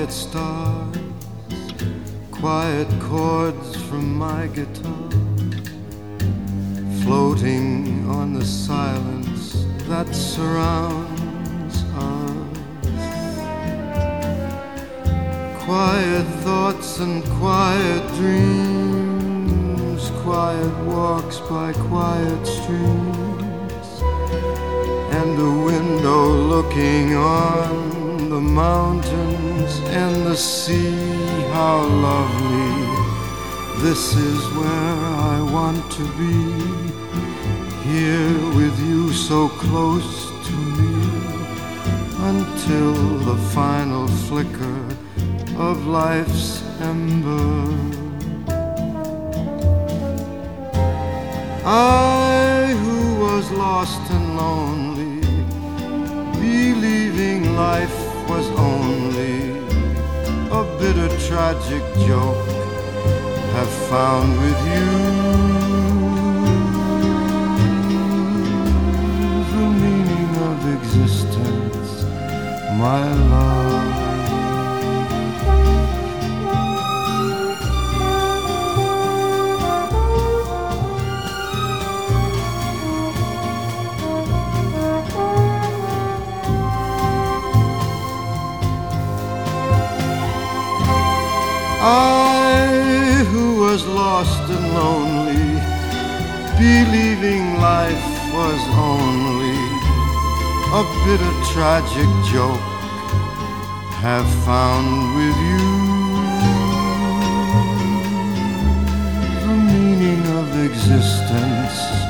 quiet stars, quiet chords from my guitar, floating on the silence that surrounds us. Quiet thoughts and quiet dreams, quiet walks by quiet streams, and a window looking on the mountains and the sea. How lovely, this is where I want to be, here with you so close to me, until the final flicker of life's ember. I who was lost and lonely, believing life was only a bitter tragic joke, have found with you the meaning of existence, my love. I who was lost and lonely, believing life was only a bitter tragic joke, have found with you the meaning of existence,